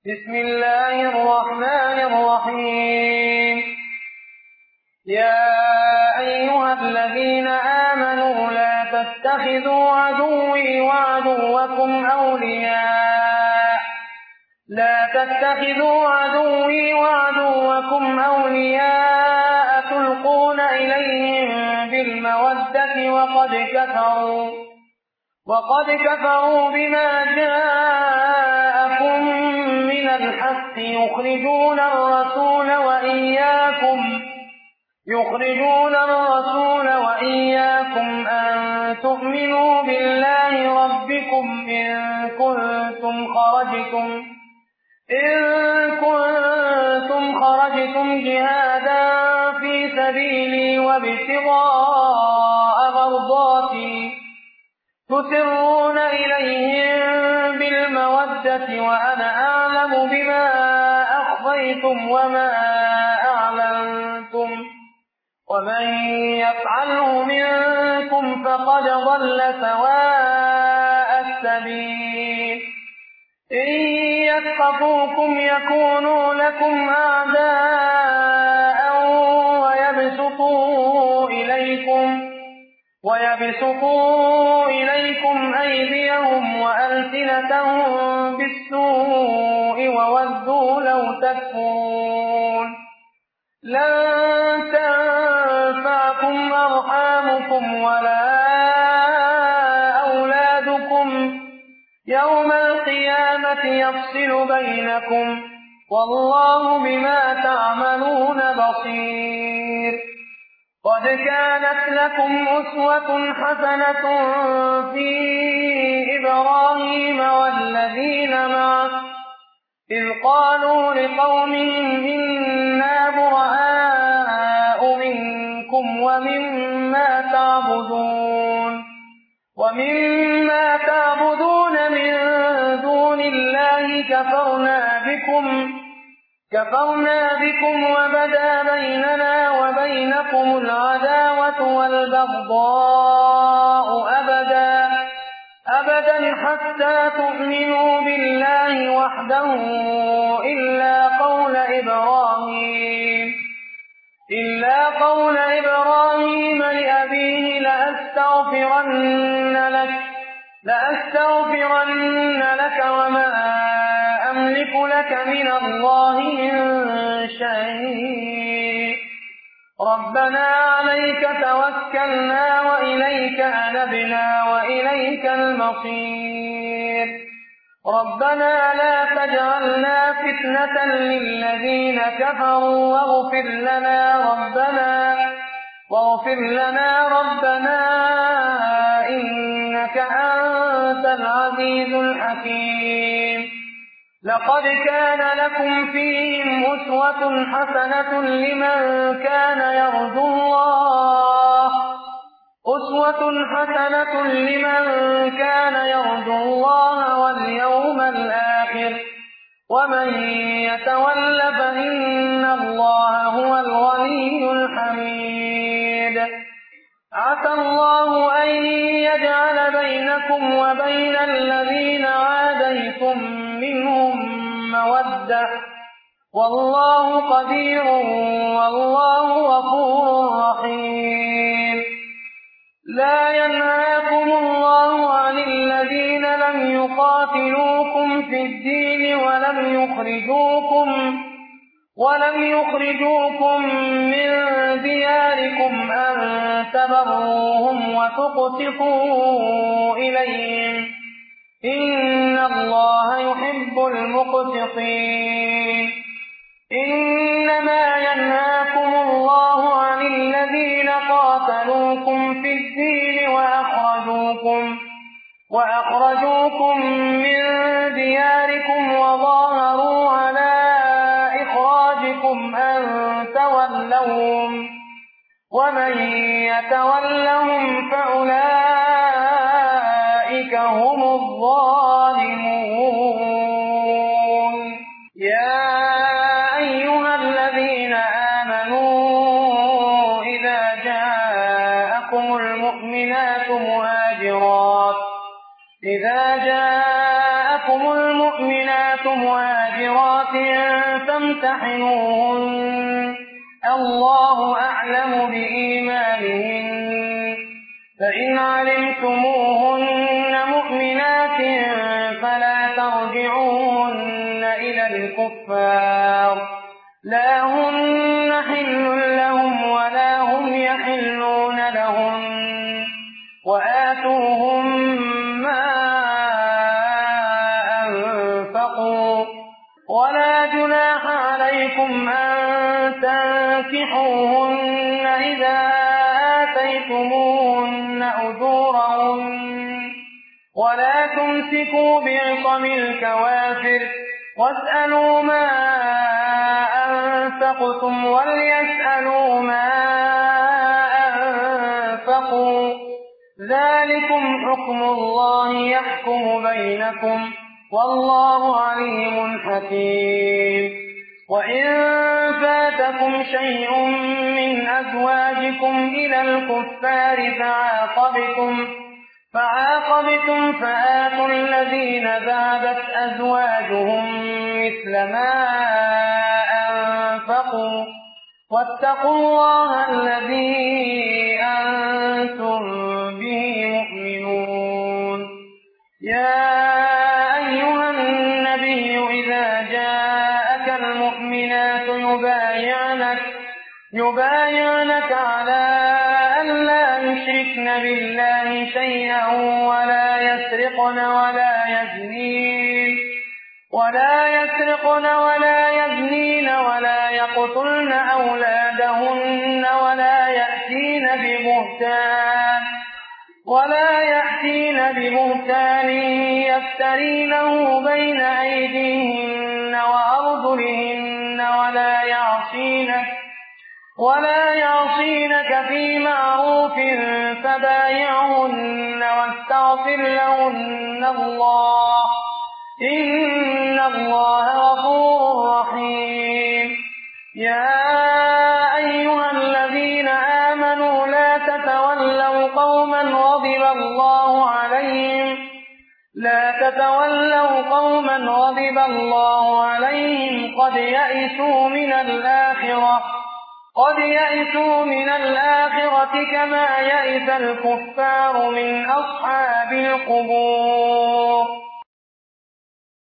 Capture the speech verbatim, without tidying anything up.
بسم الله الرحمن الرحيم. يا أيها الذين آمنوا لا تتخذوا عدوي وعدوكم أولياء لا تتخذوا عدوي وعدوكم أولياء تلقون إليهم بالمودة وقد كفروا وقد كفروا بما جاءكم من الحق يخرجون الرسول وإياكم يخرجون الرسول وإياكم أن تؤمنوا بالله ربكم إن كنتم خرجتم إن كنتم خرجتم جهادا في سبيلي وابتغاء مرضاتي تسرون إليهم بالمودة وأنا أعلم بما أخفيتم وما أعلنتم ومن يفعله منكم فقد ضل سواء السبيل. إن يثقفوكم يكونوا لكم أعداء ويبسطوا إليكم ويبسطوا إليكم أيديهم وألسنتهم بالسوء وودوا لو تكفرون. لن تنفعكم أرحامكم ولا أولادكم يوم القيامة يفصل بينكم والله بما تعملون بصير. قد كانت لكم أسوة حسنة في إبراهيم والذين معه إذ قالوا لقومهم إنا براء منكم ومما تعبدون ومما تعبدون من دون الله كفرنا بكم كفرنا بكم وبدا بيننا وبينكم العداوة والبغضاء أبدا أبدا حتى تؤمنوا بالله وحده إلا قول إبراهيم إلا قول إبراهيم لأبيه لأستغفرن لك لأستغفرن لك وما أملك لك من الله من شيء ربنا عليك توكلنا وإليك أنبنا وإليك المصير. ربنا لا تجعلنا فتنة للذين كفروا واغفر لنا ربنا واغفر لنا ربنا إنك أنت العزيز الحكيم. لقد كان لكم فيهم أسوة حسنة لمن كان يرجو الله أسوة حسنة لمن كان يرجو الله واليوم الآخر ومن يتول فإن الله هو الغني الحميد. عسى الله أن يجعل بينكم وبين الذين عاديتم منهم مودة والله قدير والله غفور رحيم. لا ينهاكم الله عن الذين لم يقاتلوكم في الدين ولم يخرجوكم ولم يخرجوكم من دياركم أن تبروهم وتقسطوا إليهم إن الله يحب المقسطين. إنما ينهاكم الله عن الذين قاتلوكم في الدين وأخرجوكم وأخرجوكم من دياركم وظاهروا على إخراجكم أن تولوهم ومن يتولهم فأولئك هم الظالمون. يا أيها الذين آمنوا إذا جاءكم المؤمنات مهاجرات إذا جاءكم المؤمنات مهاجرات مهاجرات فامتحنوهن الله أعلم بإيمانهن فإن علمتموهن مؤمنات فلا ترجعوهن إلى الكفار لا هن حل لهم ولا هم يحلون لهم وآتوهم ما أنفقوا ولا جناح عليكم أن تنكحوهن إذا آتيتموهن أجورهن ولا تمسكوا بعصم الكوافر واسألوا ما أنفقتم وليسألوا ما أنفقوا ذلكم حكم الله يحكم بينكم والله عليم حكيم وإن فاتكم شيء من أزواجكم إلى الكفار فعاقبتم فعاقبتم فآتوا الذين ذهبت أزواجهم مثل ما أنفقوا واتقوا الله الذي أنتم به مؤمنون يا أيها النبي إذا جاءك المؤمنات يبايعنك يبايعنك على أن لا يشركن بالله شيئا ولا يسرقن ولا يزنين ولا يسرقن ولا يزنين ولا يقتلن أولادهن ولا يأتين ببهتان ولا يأتين ببهتان يفترينه بين أيديهن وأرجلهن ولا يعصينك ولا يعصينك في معروف فبايعهن واستغفر لهن الله إن الله غفور رحيم يا أيها الذين آمنوا لا تتولوا قوما غضب الله عليهم لا تتولوا قوما غضب الله عليهم قد يئسوا من الآخرة قد يئسوا من الآخرة كما يئس الكفار من أصحاب القبور